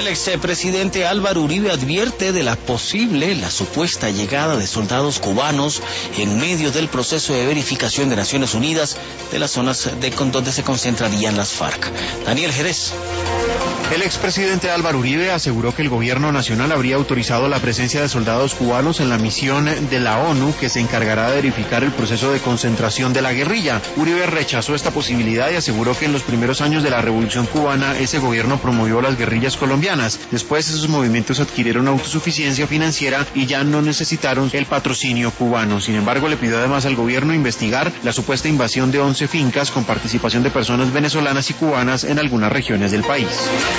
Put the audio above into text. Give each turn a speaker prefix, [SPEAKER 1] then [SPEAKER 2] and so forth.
[SPEAKER 1] El expresidente Álvaro Uribe advierte de la supuesta llegada de soldados cubanos en medio del proceso de verificación de Naciones Unidas de las zonas donde se concentrarían las FARC. Daniel Jerez.
[SPEAKER 2] El expresidente Álvaro Uribe aseguró que el gobierno nacional habría autorizado la presencia de soldados cubanos en la misión de la ONU que se encargará de verificar el proceso de concentración de la guerrilla. Uribe rechazó esta posibilidad y aseguró que en los primeros años de la Revolución Cubana ese gobierno promovió las guerrillas colombianas. Después esos movimientos adquirieron autosuficiencia financiera y ya no necesitaron el patrocinio cubano. Sin embargo, le pidió además al gobierno investigar la supuesta invasión de 11 fincas con participación de personas venezolanas y cubanas en algunas regiones del país.